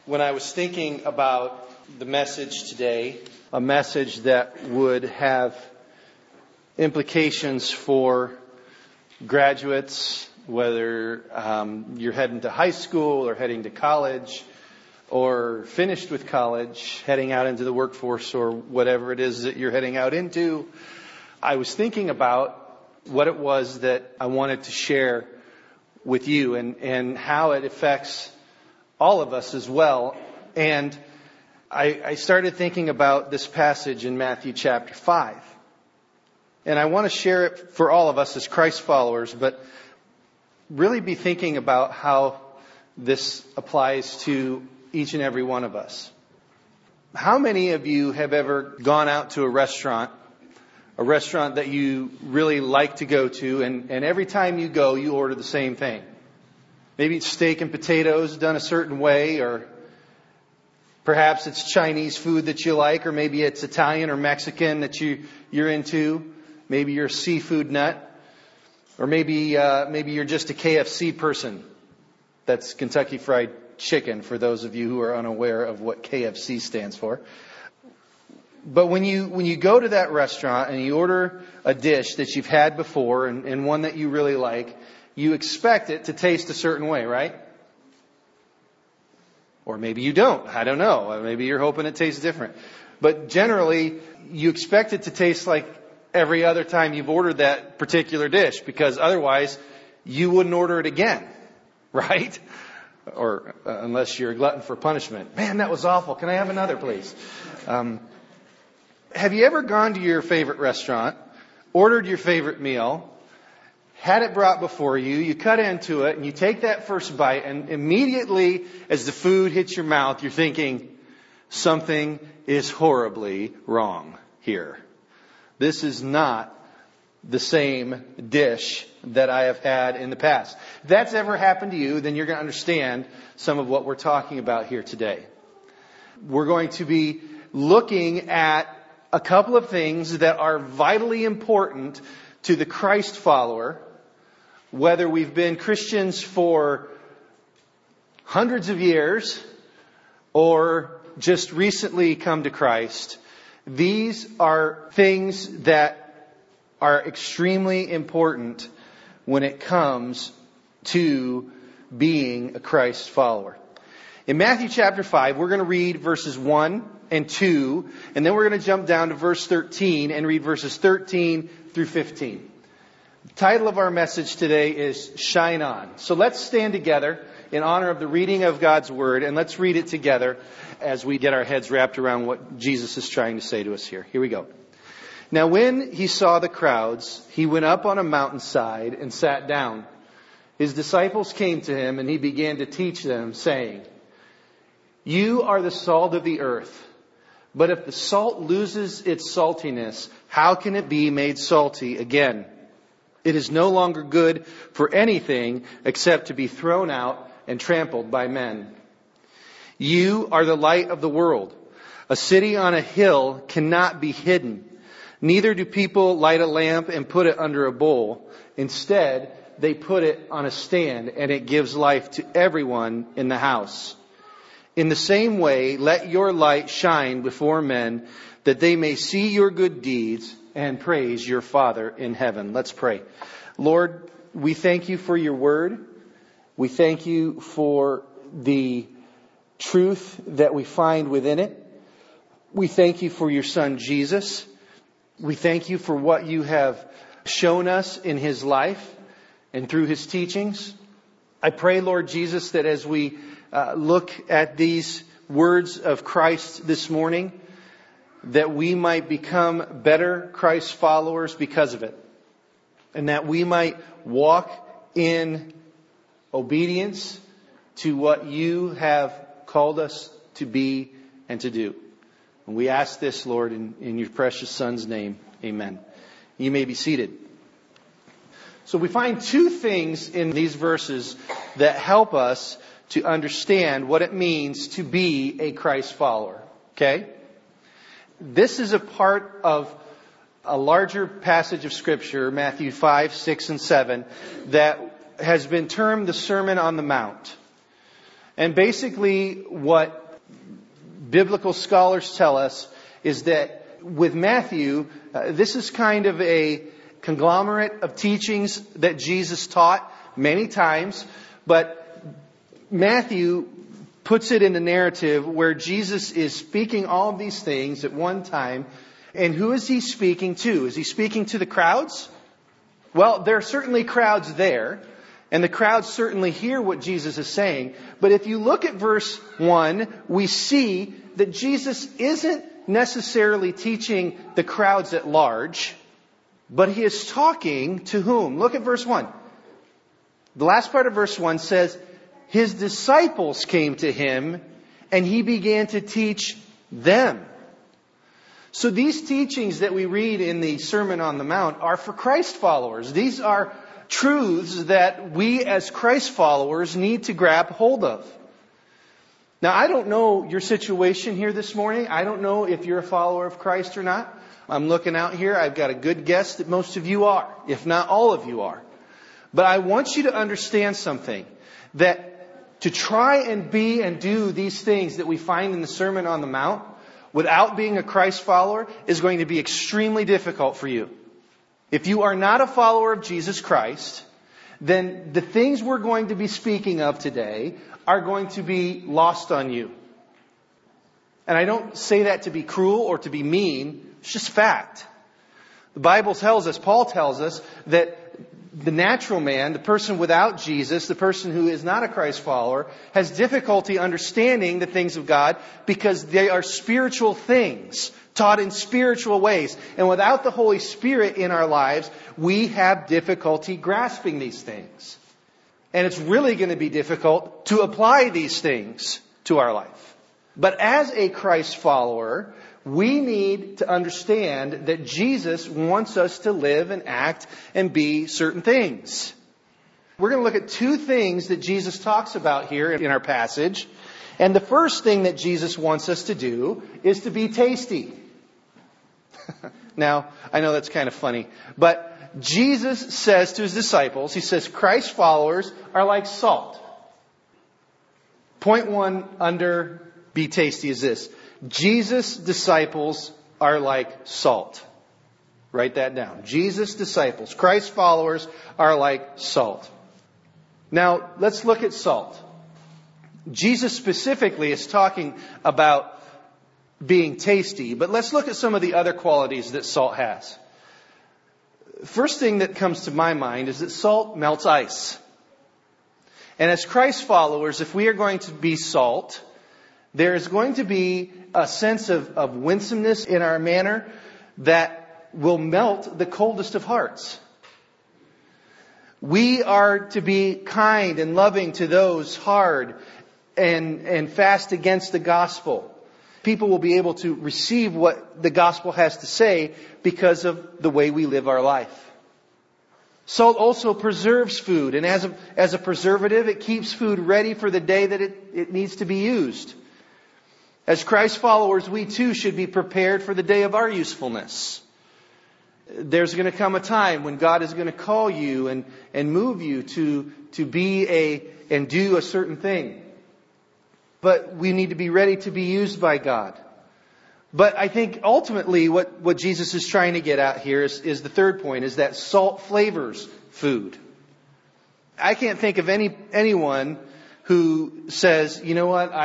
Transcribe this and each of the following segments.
When I was thinking about the message today, a message that would have implications for graduates, whether you're heading to high school or heading to college or finished with college, heading out into the workforce or whatever it is that you're heading out into, I was thinking about what it was that I wanted to share with you and how it affects all of us as well. And I started thinking about this passage in Matthew chapter 5. And I want to share it for all of us as Christ followers, but really be thinking about how this applies to each and every one of us. How many of you have ever gone out to a restaurant that you really like to go to, and every time you go, you order the same thing? Maybe it's steak and potatoes done a certain way, or perhaps it's Chinese food that you like, or maybe it's Italian or Mexican that you're into. Maybe you're a seafood nut, or maybe you're just a KFC person. That's Kentucky Fried Chicken, for those of you who are unaware of what KFC stands for. But when you go to that restaurant and you order a dish that you've had before and one that you really like, you expect it to taste a certain way, right? Or maybe you don't. I don't know. Maybe you're hoping it tastes different. But generally, you expect it to taste like every other time you've ordered that particular dish, because otherwise you wouldn't order it again, right? Or unless you're a glutton for punishment. Man, that was awful. Can I have another, please? Have you ever gone to your favorite restaurant, ordered your favorite meal, had it brought before you, you cut into it, and you take that first bite, and immediately as the food hits your mouth, you're thinking, something is horribly wrong here. This is not the same dish that I have had in the past. If that's ever happened to you, then you're going to understand some of what we're talking about here today. We're going to be looking at a couple of things that are vitally important to the Christ follower, whether we've been Christians for hundreds of years or just recently come to Christ. These are things that are extremely important when it comes to being a Christ follower. In Matthew chapter 5, we're going to read verses 1 and 2, and then we're going to jump down to verse 13 and read verses 13 through 15. The title of our message today is Shine On. So let's stand together in honor of the reading of God's Word, and let's read it together as we get our heads wrapped around what Jesus is trying to say to us here. Here we go. Now when he saw the crowds, he went up on a mountainside and sat down. His disciples came to him, and he began to teach them, saying, "You are the salt of the earth. But if the salt loses its saltiness, how can it be made salty again? It is no longer good for anything except to be thrown out and trampled by men. You are the light of the world. A city on a hill cannot be hidden. Neither do people light a lamp and put it under a bowl. Instead, they put it on a stand, and it gives life to everyone in the house. In the same way, let your light shine before men, that they may see your good deeds and praise your Father in heaven." Let's pray. Lord, we thank you for your word. We thank you for the truth that we find within it. We thank you for your Son, Jesus. We thank you for what you have shown us in his life and through his teachings. I pray, Lord Jesus, that as we look at these words of Christ this morning, that we might become better Christ followers because of it. And that we might walk in obedience to what you have called us to be and to do. And we ask this, Lord, in your precious Son's name. Amen. You may be seated. So we find two things in these verses that help us to understand what it means to be a Christ follower. Okay? This is a part of a larger passage of Scripture, Matthew 5, 6, and 7, that has been termed the Sermon on the Mount. And basically what biblical scholars tell us is that with Matthew, this is kind of a conglomerate of teachings that Jesus taught many times, but Matthew puts it in the narrative where Jesus is speaking all of these things at one time. And who is he speaking to? Is he speaking to the crowds? Well, there are certainly crowds there, and the crowds certainly hear what Jesus is saying. But if you look at verse 1, we see that Jesus isn't necessarily teaching the crowds at large, but he is talking to whom? Look at verse 1. The last part of verse 1 says, his disciples came to him, and he began to teach them. So these teachings that we read in the Sermon on the Mount are for Christ followers. These are truths that we as Christ followers need to grab hold of. Now, I don't know your situation here this morning. I don't know if you're a follower of Christ or not. I'm looking out here. I've got a good guess that most of you are, if not all of you are. But I want you to understand something, that to try and be and do these things that we find in the Sermon on the Mount without being a Christ follower is going to be extremely difficult for you. If you are not a follower of Jesus Christ, then the things we're going to be speaking of today are going to be lost on you. And I don't say that to be cruel or to be mean. It's just fact. The Bible tells us, Paul tells us, that the natural man, the person without Jesus, the person who is not a Christ follower, has difficulty understanding the things of God because they are spiritual things, taught in spiritual ways. And without the Holy Spirit in our lives, we have difficulty grasping these things. And it's really going to be difficult to apply these things to our life. But as a Christ follower, we need to understand that Jesus wants us to live and act and be certain things. We're going to look at two things that Jesus talks about here in our passage. And the first thing that Jesus wants us to do is to be tasty. Now, I know that's kind of funny, but Jesus says to his disciples, he says, Christ followers are like salt. Point one under be tasty is this. Jesus' disciples are like salt. Write that down. Jesus' disciples, Christ followers, are like salt. Now, let's look at salt. Jesus specifically is talking about being tasty, but let's look at some of the other qualities that salt has. First thing that comes to my mind is that salt melts ice. And as Christ followers, if we are going to be salt, there is going to be a sense of winsomeness in our manner that will melt the coldest of hearts. We are to be kind and loving to those hard and fast against the gospel. People will be able to receive what the gospel has to say because of the way we live our life. Salt also preserves food, and as a preservative, it keeps food ready for the day that it needs to be used. As Christ followers, we too should be prepared for the day of our usefulness. There's going to come a time when God is going to call you and move you to be and do a certain thing. But we need to be ready to be used by God. But I think ultimately what Jesus is trying to get at here is the third point, is that salt flavors food. I can't think of anyone who says, you know what,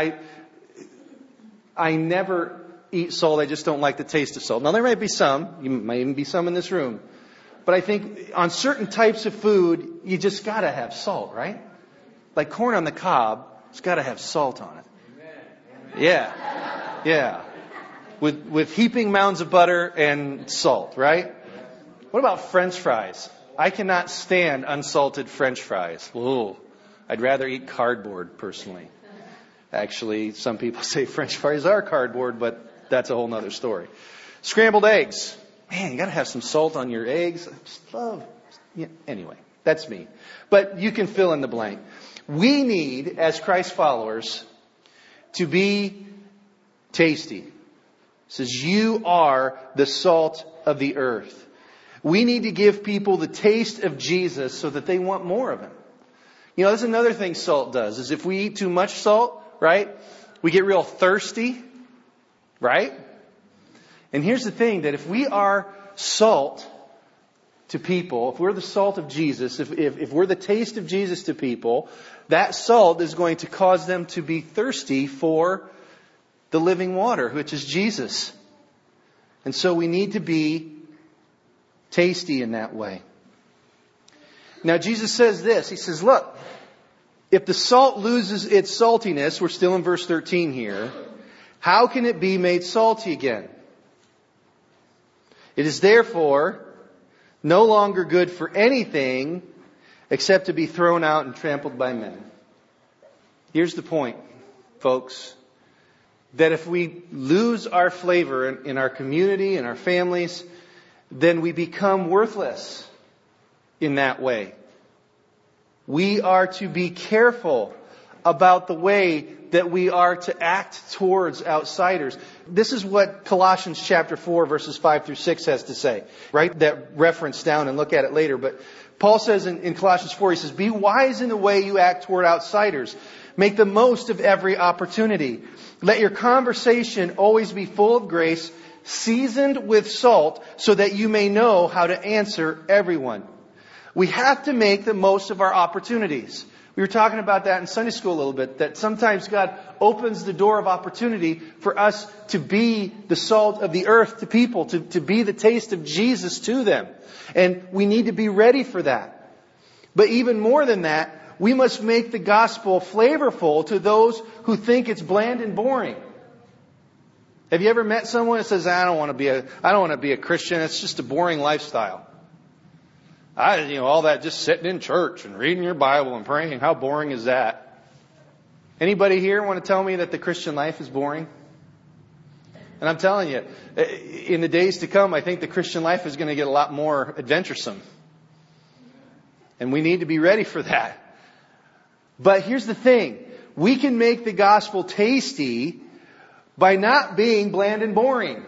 I never eat salt, I just don't like the taste of salt. Now there might be some, you might even be some in this room. But I think on certain types of food, you just gotta have salt, right? Like corn on the cob, it's gotta have salt on it. Yeah. With heaping mounds of butter and salt, right? What about French fries? I cannot stand unsalted French fries. Ooh, I'd rather eat cardboard, personally. Actually, some people say French fries are cardboard, but that's a whole nother story. Scrambled eggs. Man, you got to have some salt on your eggs. I just love. Yeah, anyway, that's me. But you can fill in the blank. We need, as Christ followers, to be tasty. It says, you are the salt of the earth. We need to give people the taste of Jesus so that they want more of Him. You know, that's another thing salt does, is if we eat too much salt, right, we get real thirsty, right? And here's the thing, that if we are salt to people, if we're the salt of Jesus, if we're the taste of Jesus to people, that salt is going to cause them to be thirsty for the living water, which is Jesus. And so we need to be tasty in that way. Now Jesus says this. He says, look, if the salt loses its saltiness, we're still in verse 13 here, how can it be made salty again? It is therefore no longer good for anything except to be thrown out and trampled by men. Here's the point, folks. That if we lose our flavor in our community, in our families, then we become worthless in that way. We are to be careful about the way that we are to act towards outsiders. This is what Colossians chapter 4 verses 5 through 6 has to say. Write that reference down and look at it later. But Paul says in Colossians 4, he says, be wise in the way you act toward outsiders. Make the most of every opportunity. Let your conversation always be full of grace, seasoned with salt, so that you may know how to answer everyone. We have to make the most of our opportunities. We were talking about that in Sunday school a little bit, that sometimes God opens the door of opportunity for us to be the salt of the earth to people, to be the taste of Jesus to them. And we need to be ready for that. But even more than that, we must make the gospel flavorful to those who think it's bland and boring. Have you ever met someone that says, I don't want to be a Christian. It's just a boring lifestyle. All that just sitting in church and reading your Bible and praying. How boring is that? Anybody here want to tell me that the Christian life is boring? And I'm telling you, in the days to come, I think the Christian life is going to get a lot more adventuresome. And we need to be ready for that. But here's the thing. We can make the gospel tasty by not being bland and boring.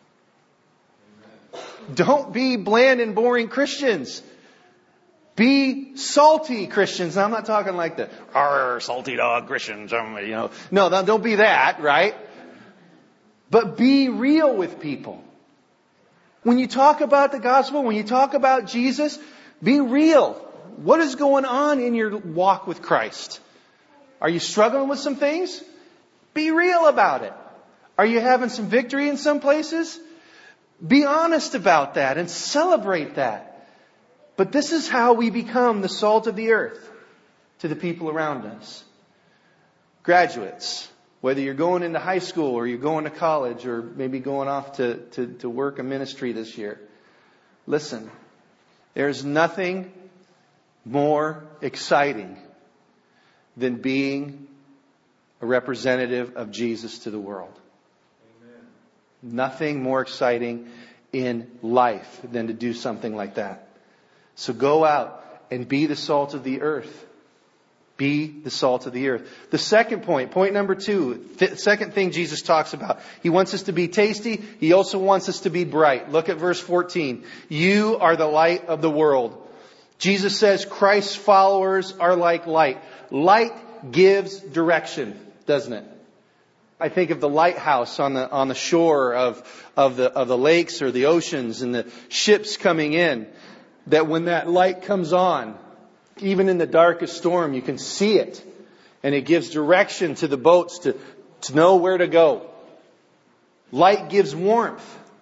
Don't be bland and boring Christians. Be salty Christians. Now, I'm not talking like the salty dog Christians. No, don't be that, right? But be real with people. When you talk about the gospel, when you talk about Jesus, be real. What is going on in your walk with Christ? Are you struggling with some things? Be real about it. Are you having some victory in some places? Be honest about that and celebrate that. But this is how we become the salt of the earth to the people around us. Graduates, whether you're going into high school or you're going to college or maybe going off to work a ministry this year, listen, there's nothing more exciting than being a representative of Jesus to the world. Amen. Nothing more exciting in life than to do something like that. So go out and be the salt of the earth. Be the salt of the earth. The second point number 2, second thing Jesus talks about. He wants us to be tasty. He also wants us to be bright. Look at verse 14. You are the light of the world. Jesus says Christ's followers are like light. Light gives direction, doesn't it? I think of the lighthouse on the shore of the lakes or the oceans and the ships coming in. That when that light comes on, even in the darkest storm, you can see it. And it gives direction to the boats to know where to go. Light gives warmth.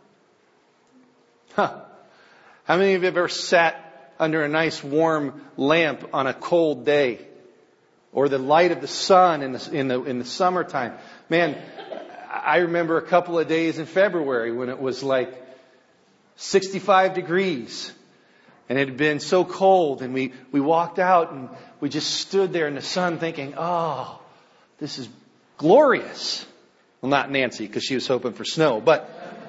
How many of you have ever sat under a nice warm lamp on a cold day? Or the light of the sun in the summertime. Man, I remember a couple of days in February when it was like 65 degrees. And it had been so cold, and we walked out and we just stood there in the sun thinking, oh, this is glorious. Well, not Nancy, because she was hoping for snow, but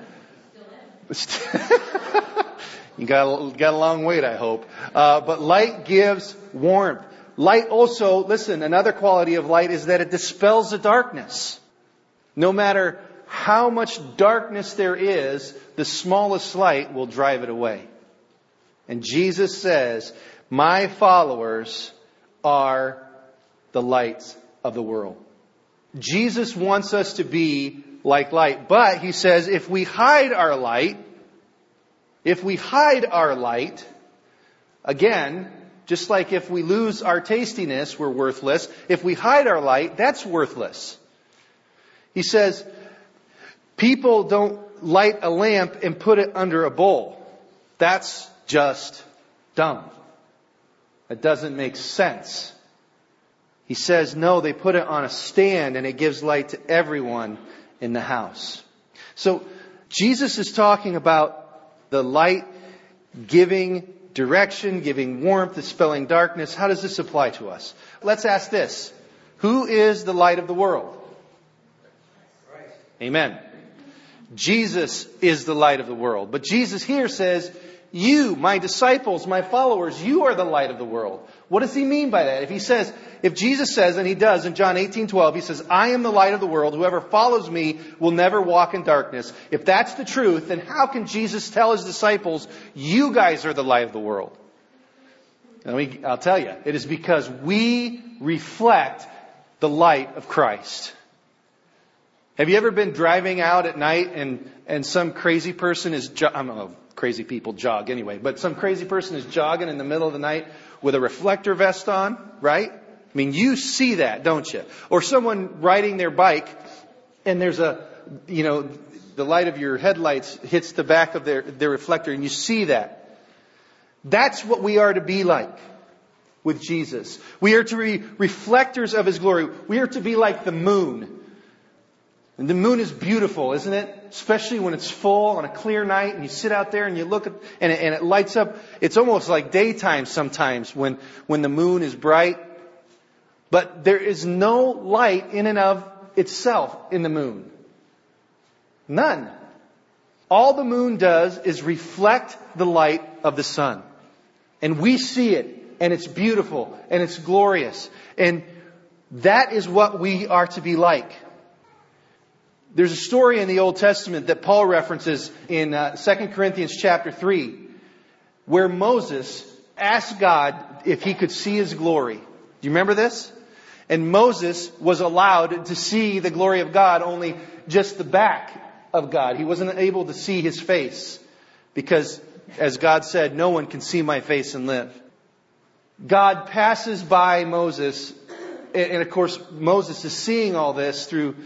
you got a long wait, I hope. But light gives warmth. Light also, listen, another quality of light is that it dispels the darkness. No matter how much darkness there is, the smallest light will drive it away. And Jesus says, my followers are the lights of the world. Jesus wants us to be like light. But he says if we hide our light, again, just like if we lose our tastiness, we're worthless. If we hide our light, that's worthless. He says, people don't light a lamp and put it under a bowl. That's just dumb. That doesn't make sense. He says, no, they put it on a stand and it gives light to everyone in the house. So Jesus is talking about the light giving direction, giving warmth, dispelling darkness. How does this apply to us? Let's ask this. Who is the light of the world? Christ. Amen. Jesus is the light of the world. But Jesus here says, you, my disciples, my followers, you are the light of the world. What does he mean by that? If Jesus says, and he does in John 18:12, he says, I am the light of the world. Whoever follows me will never walk in darkness. If that's the truth, then how can Jesus tell his disciples, you guys are the light of the world? I'll tell you, it is because we reflect the light of Christ. Have you ever been driving out at night and some crazy person is, crazy people jog anyway, but some crazy person is jogging in the middle of the night with a reflector vest on, right? I mean, you see that, don't you? Or someone riding their bike and there's the light of your headlights hits the back of their reflector and you see that. That's what we are to be like with Jesus. We are to be reflectors of His glory. We are to be like the moon. And the moon is beautiful, isn't it? Especially when it's full on a clear night and you sit out there and you look at, and it lights up. It's almost like daytime sometimes when the moon is bright. But there is no light in and of itself in the moon. None. All the moon does is reflect the light of the sun. And we see it. And it's beautiful. And it's glorious. And that is what we are to be like. There's a story in the Old Testament that Paul references in 2 Corinthians chapter 3, where Moses asked God if he could see His glory. Do you remember this? And Moses was allowed to see the glory of God, only just the back of God. He wasn't able to see His face because, as God said, no one can see my face and live. God passes by Moses, and of course Moses is seeing all this through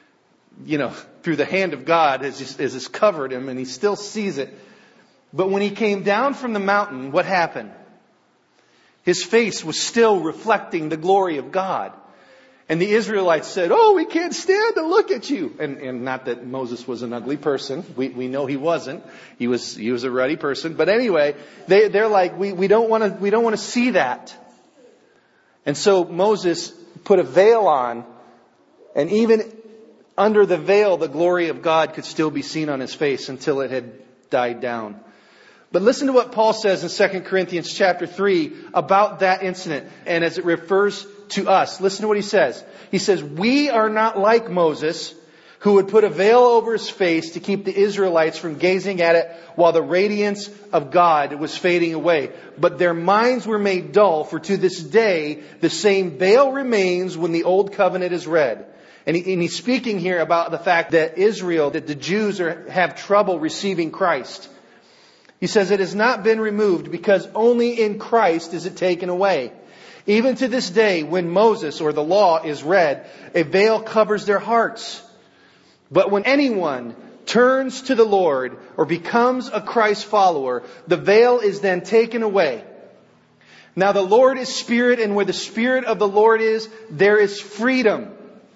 the hand of God as it's covered him, and he still sees it. But when he came down from the mountain, what happened? His face was still reflecting the glory of God. And the Israelites said, oh, we can't stand to look at you. And not that Moses was an ugly person. We know he wasn't. He was a ruddy person. But anyway, they're like, we don't want to see that. And so Moses put a veil on, and even under the veil, the glory of God could still be seen on his face until it had died down. But listen to what Paul says in 2 Corinthians chapter 3 about that incident. And as it refers to us, listen to what he says. He says, we are not like Moses, who would put a veil over his face to keep the Israelites from gazing at it while the radiance of God was fading away. But their minds were made dull, for to this day the same veil remains when the old covenant is read. And he's speaking here about the fact that the Jews have trouble receiving Christ. He says it has not been removed because only in Christ is it taken away. Even to this day, when Moses or the law is read, a veil covers their hearts. But when anyone turns to the Lord or becomes a Christ follower, the veil is then taken away. Now the Lord is Spirit, and where the Spirit of the Lord is, there is freedom.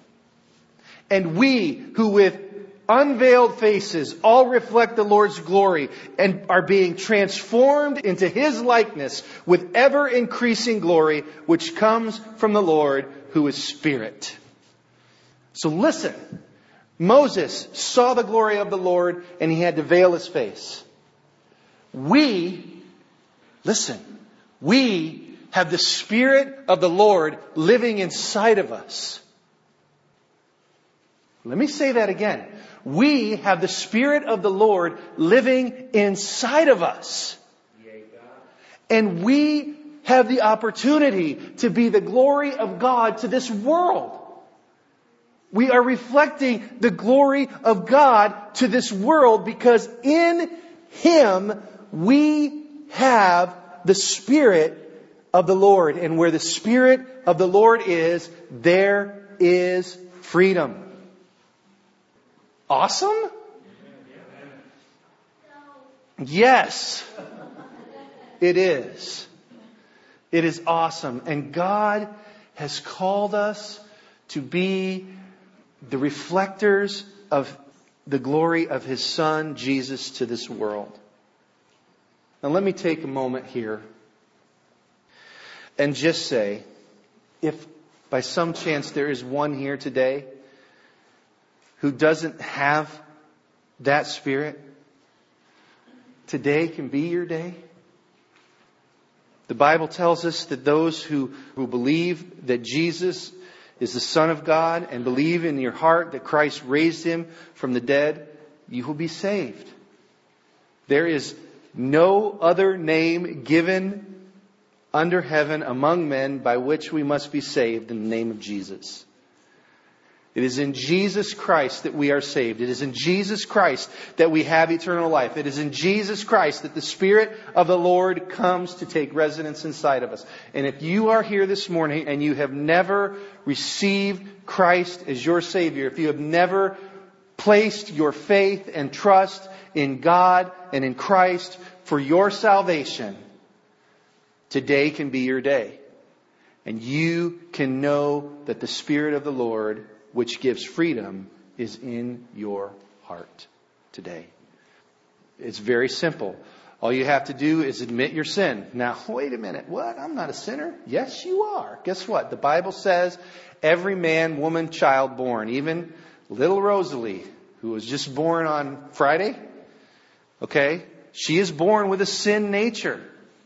And we, who with unveiled faces all reflect the Lord's glory and are being transformed into His likeness with ever increasing glory, which comes from the Lord, who is Spirit. So listen, Moses saw the glory of the Lord and he had to veil his face. We have the Spirit of the Lord living inside of us. Let me say that again. We have the Spirit of the Lord living inside of us. And we have the opportunity to be the glory of God to this world. We are reflecting the glory of God to this world because in Him we have the Spirit of the Lord. And where the Spirit of the Lord is, there is freedom. Awesome? Yes, it is. It is awesome. And God has called us to be the reflectors of the glory of His Son, Jesus, to this world. Now let me take a moment here and just say, if by some chance there is one here today who doesn't have that Spirit, today can be your day. The Bible tells us that those who believe that Jesus is the Son of God and believe in your heart that Christ raised Him from the dead, you will be saved. There is no other name given under heaven among men by which we must be saved in the name of Jesus. It is in Jesus Christ that we are saved. It is in Jesus Christ that we have eternal life. It is in Jesus Christ that the Spirit of the Lord comes to take residence inside of us. And if you are here this morning and you have never received Christ as your Savior, if you have never placed your faith and trust in God and in Christ for your salvation, today can be your day. And you can know that the Spirit of the Lord, which gives freedom, is in your heart today. It's very simple. All you have to do is admit your sin. Now, wait a minute. What? I'm not a sinner? Yes, you are. Guess what? The Bible says every man, woman, child born, even little Rosalie, who was just born on Friday, okay, she is born with a sin nature.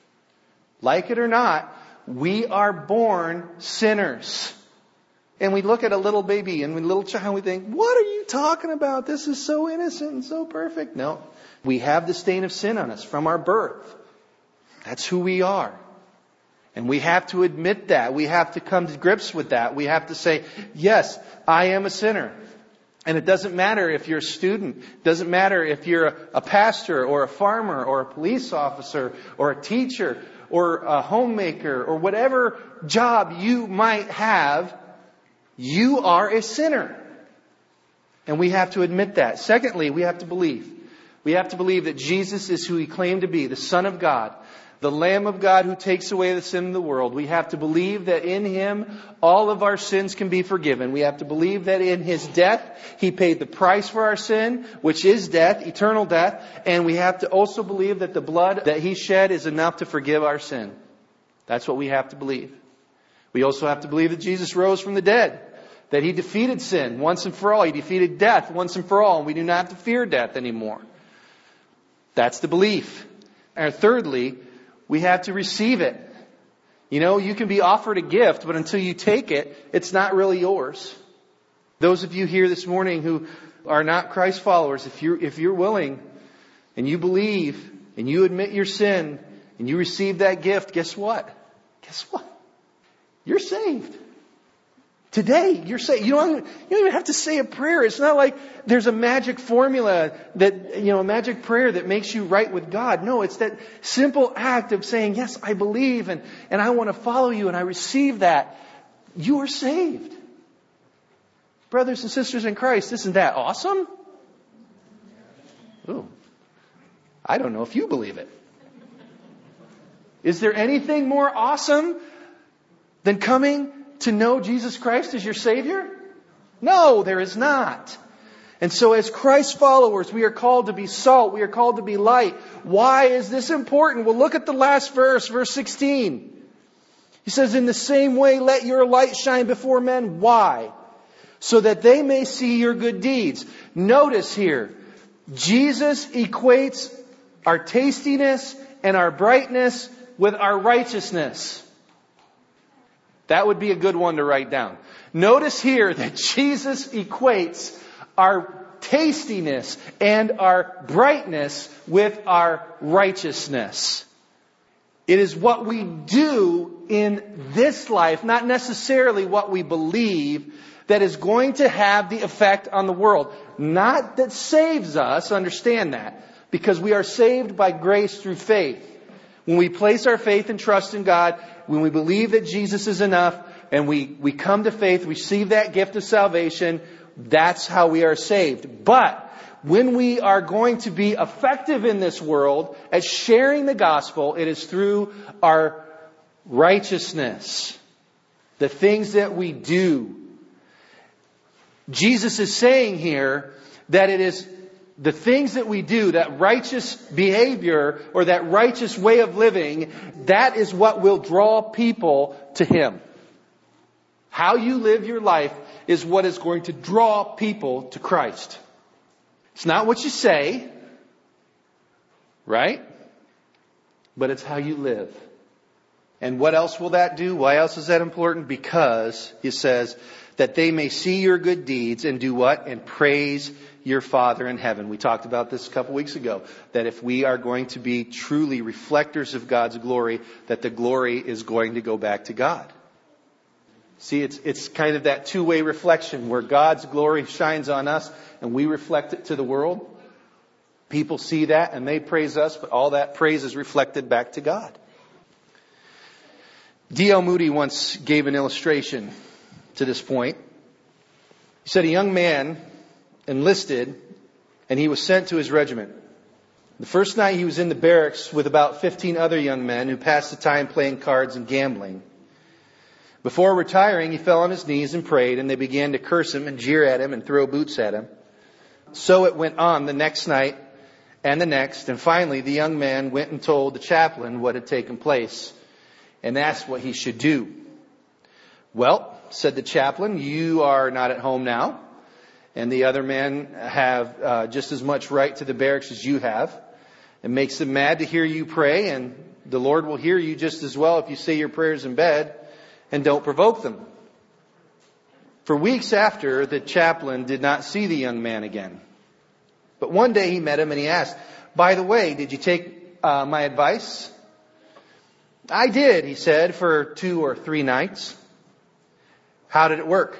Like it or not, we are born sinners. And we look at a little baby and a little child and we think, what are you talking about? This is so innocent and so perfect. No, we have the stain of sin on us from our birth. That's who we are. And we have to admit that. We have to come to grips with that. We have to say, yes, I am a sinner. And it doesn't matter if you're a student. It doesn't matter if you're a pastor or a farmer or a police officer or a teacher or a homemaker or whatever job you might have. You are a sinner. And we have to admit that. Secondly, we have to believe. We have to believe that Jesus is who He claimed to be, the Son of God, the Lamb of God who takes away the sin of the world. We have to believe that in Him all of our sins can be forgiven. We have to believe that in His death He paid the price for our sin, which is death, eternal death. And we have to also believe that the blood that He shed is enough to forgive our sin. That's what we have to believe. We also have to believe that Jesus rose from the dead, that He defeated sin once and for all. He defeated death once and for all, and we do not have to fear death anymore. That's the belief. And thirdly, we have to receive it. You know, you can be offered a gift, but until you take it, it's not really yours. Those of you here this morning who are not Christ followers, if you're willing and you believe and you admit your sin and you receive that gift, guess what? Guess what? You're saved. Today, you're saved. You don't even have to say a prayer. It's not like there's a magic formula that, a magic prayer that makes you right with God. No, it's that simple act of saying, yes, I believe and I want to follow you and I receive that. You are saved. Brothers and sisters in Christ, isn't that awesome? Ooh, I don't know if you believe it. Is there anything more awesome than coming to know Jesus Christ as your Savior? No, there is not. And so as Christ followers, we are called to be salt. We are called to be light. Why is this important? Well, look at the last verse, verse 16. He says, in the same way, let your light shine before men. Why? So that they may see your good deeds. Notice here, Jesus equates our tastiness and our brightness with our righteousness. That would be a good one to write down. Notice here that Jesus equates our tastiness and our brightness with our righteousness. It is what we do in this life, not necessarily what we believe, that is going to have the effect on the world. Not that saves us, understand that, because we are saved by grace through faith. When we place our faith and trust in God, when we believe that Jesus is enough, and we come to faith, receive that gift of salvation, that's how we are saved. But when we are going to be effective in this world at sharing the gospel, it is through our righteousness, the things that we do. Jesus is saying here that it is the things that we do, that righteous behavior or that righteous way of living, that is what will draw people to Him. How you live your life is what is going to draw people to Christ. It's not what you say, right? But it's how you live. And what else will that do? Why else is that important? Because He says that they may see your good deeds and do what? And praise your Father in heaven. We talked about this a couple weeks ago. That if we are going to be truly reflectors of God's glory, that the glory is going to go back to God. See, it's kind of that two-way reflection where God's glory shines on us and we reflect it to the world. People see that and they praise us, but all that praise is reflected back to God. D.L. Moody once gave an illustration to this point. He said a young man enlisted and he was sent to his regiment. The first night he was in the barracks with about 15 other young men who passed the time playing cards and gambling. Before retiring, he fell on his knees and prayed, and they began to curse him and jeer at him and throw boots at him. So it went on the next night and the next, and finally the young man went and told the chaplain what had taken place and asked what he should do. Well, said the chaplain, you are not at home now, and the other men have just as much right to the barracks as you have. It makes them mad to hear you pray, and the Lord will hear you just as well if you say your prayers in bed. And don't provoke them. For weeks after, the chaplain did not see the young man again. But one day he met him and he asked, by the way, did you take my advice? I did, he said, for 2 or 3 nights. How did it work?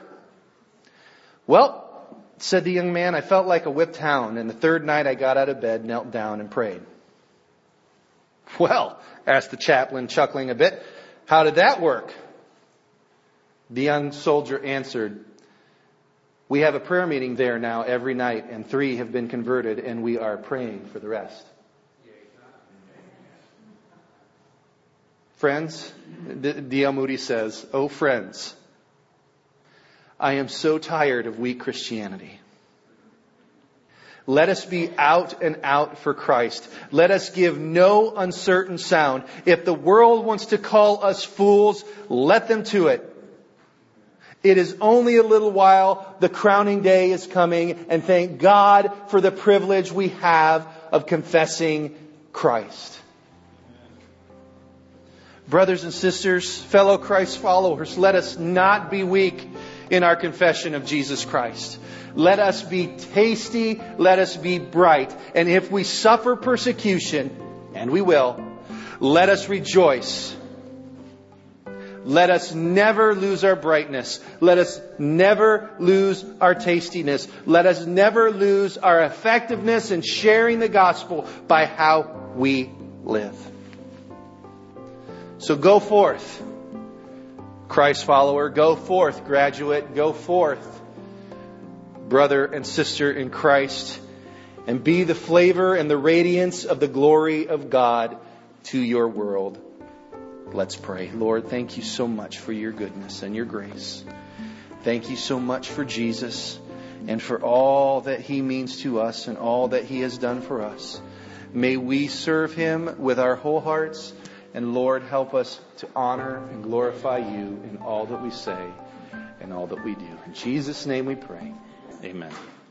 Well, said the young man, I felt like a whipped hound, and the 3rd night I got out of bed, knelt down and prayed. Well, asked the chaplain, chuckling a bit, how did that work? The young soldier answered, we have a prayer meeting there now every night, and 3 have been converted, and we are praying for the rest. Friends, D.L. Moody says, oh friends, I am so tired of weak Christianity. Let us be out and out for Christ. Let us give no uncertain sound. If the world wants to call us fools, let them to it. It is only a little while. The crowning day is coming. And thank God for the privilege we have of confessing Christ. Brothers and sisters, fellow Christ followers, let us not be weak in our confession of Jesus Christ. Let us be tasty. Let us be bright. And if we suffer persecution, and we will, let us rejoice. Let us never lose our brightness. Let us never lose our tastiness. Let us never lose our effectiveness in sharing the gospel by how we live. So go forth, Christ follower. Go forth, graduate. Go forth, brother and sister in Christ. And be the flavor and the radiance of the glory of God to your world. Let's pray. Lord, thank you so much for your goodness and your grace. Thank you so much for Jesus and for all that He means to us and all that He has done for us. May we serve Him with our whole hearts. And Lord, help us to honor and glorify you in all that we say and all that we do. In Jesus' name we pray. Amen.